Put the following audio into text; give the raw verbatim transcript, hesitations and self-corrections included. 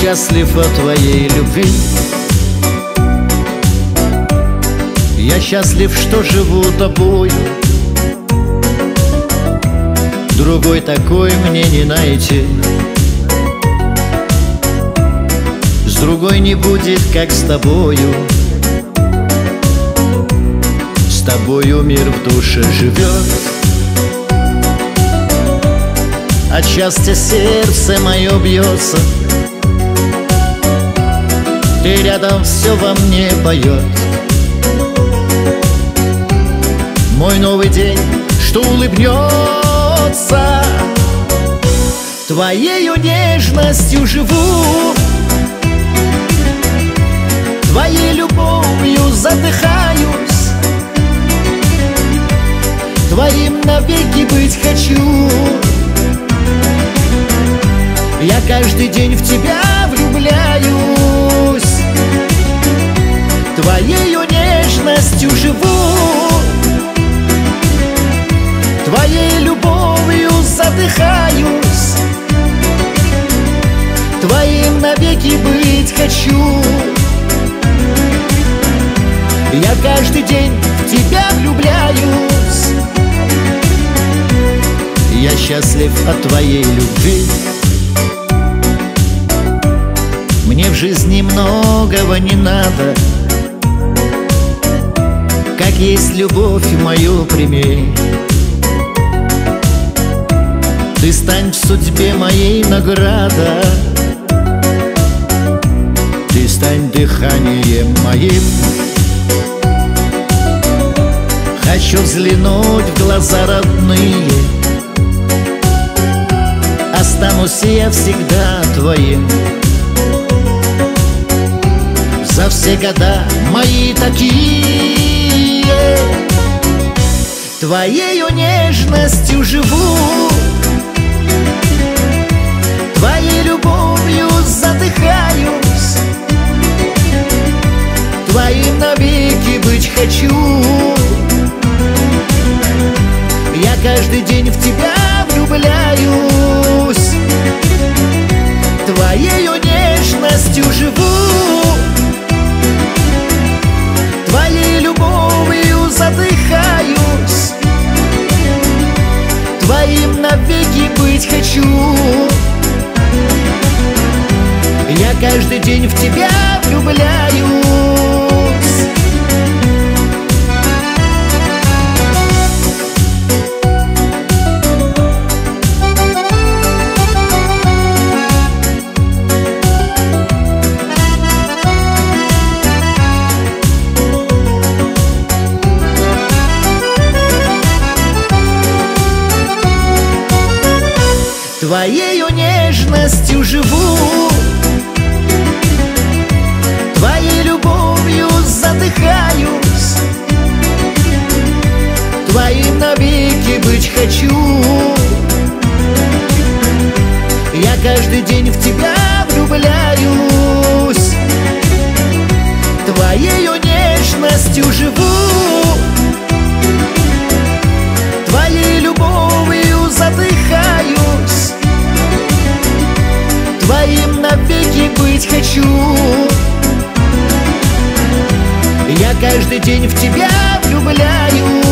счастлив от твоей любви. Я счастлив, что живу тобою. Другой такой мне не найти. С другой не будет, как с тобою. С тобою мир в душе живет. От счастья сердце мое бьется. Ты рядом, все во мне поет. Мой новый день, что улыбнется. Твоею нежностью живу, твоей любовью задыхаюсь. Твоим навеки быть хочу. Я каждый день в тебя влюбляюсь. Твоею нежностью живу, твоей любовью задыхаюсь. Твоим навеки быть хочу. Я каждый день в тебя влюбляюсь. Я счастлив от твоей любви. Мне в жизни многого не надо. Как есть любовь мою прими. Ты стань в судьбе моей награда. Ты стань дыханием моим. Хочу взглянуть в глаза родные. Останусь я всегда твоим. За все года мои такие. Твоею нежностью живу, твоей любовью задыхаюсь. Твоим навеки быть хочу. Я каждый день в тебя влюбляюсь. Твоею нежностью живу, твоей любовью задыхаюсь. Твоим навеки быть хочу. Я каждый день в тебя влюбляюсь. Твоею нежностью живу, твоей любовью задыхаюсь. Твоим навеки быть хочу. Я каждый день в тебя влюбляюсь. Твоею нежностью живу, твоей любовью задыхаюсь. Твоим навеки быть хочу. Я каждый день в тебя влюбляюсь.